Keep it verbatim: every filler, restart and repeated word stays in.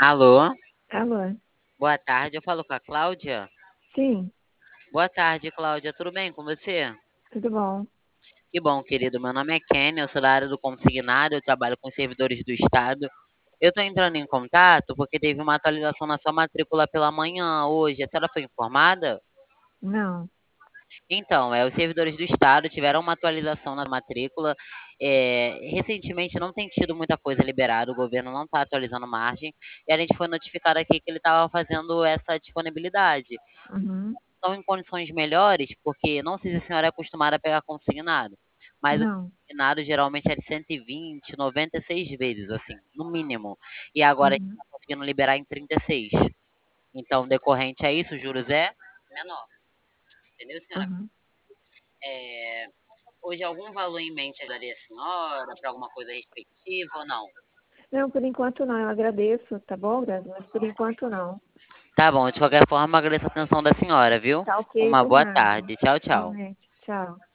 Alô, Alô? boa tarde, eu falo com a Cláudia. Sim, Boa tarde, Cláudia, tudo bem com você? tudo bom? Que bom, querido. Meu nome é Kenny, eu sou da área do consignado, eu trabalho com servidores do Estado. Eu estou entrando em contato porque teve uma atualização na sua matrícula pela manhã hoje. A senhora foi informada? Não. Então, é, os servidores do Estado tiveram uma atualização na matrícula. É, recentemente não tem tido muita coisa liberada, o governo não está atualizando margem, e a gente foi notificado aqui que ele estava fazendo essa disponibilidade. Uhum. Estão em condições melhores, porque não sei se a senhora é acostumada a pegar consignado, mas o Não. consignado geralmente é de cento e vinte, noventa e seis vezes, assim, no mínimo. E agora a gente Uhum. está conseguindo liberar em trinta e seis. Então, decorrente a isso, os juros é menor. Entendeu, senhora? Uhum. É, hoje, algum valor em mente ajudaria a senhora para alguma coisa respectiva ou não? Não, por enquanto não. Eu agradeço, tá bom, Grazi? Mas por enquanto não. Tá bom, de qualquer forma, agradeço a atenção da senhora, viu? Tá ok, Uma por boa nada. tarde. Tchau, tchau. Igualmente. Tchau.